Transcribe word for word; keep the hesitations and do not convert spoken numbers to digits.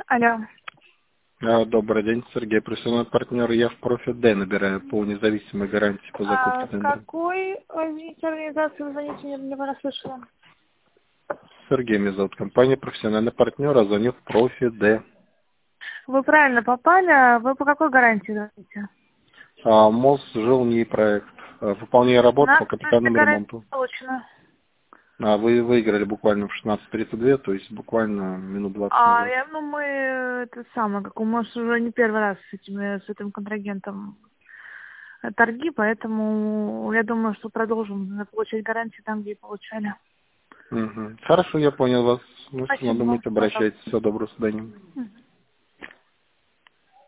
Алло. А, Добрый день, Сергей, профессиональный партнер. Я в профи Д набираю по независимой гарантии по закупке А с тендера. какой, извините, организации вы звоните, не, не расслышала? Сергей меня зовут. Компания профессиональный партнер, а звоню в профи Д. Вы правильно попали. Вы по какой гарантии звоните? А, МОЗ жилний проект. А, выполняя У работу нас по капитальному гарантия ремонту. получена. А, вы выиграли буквально в шестнадцать тридцать два, то есть буквально минут двадцать А назад. я, ну мы это самое, как у нас уже не первый раз с этими, с этим контрагентом торги, поэтому я думаю, что продолжим получать гарантии там, где и получали. Угу. Хорошо, я понял вас. Ну, что Спасибо вам. надумаете, обращайтесь. Всего доброго, до свидания. Мгм.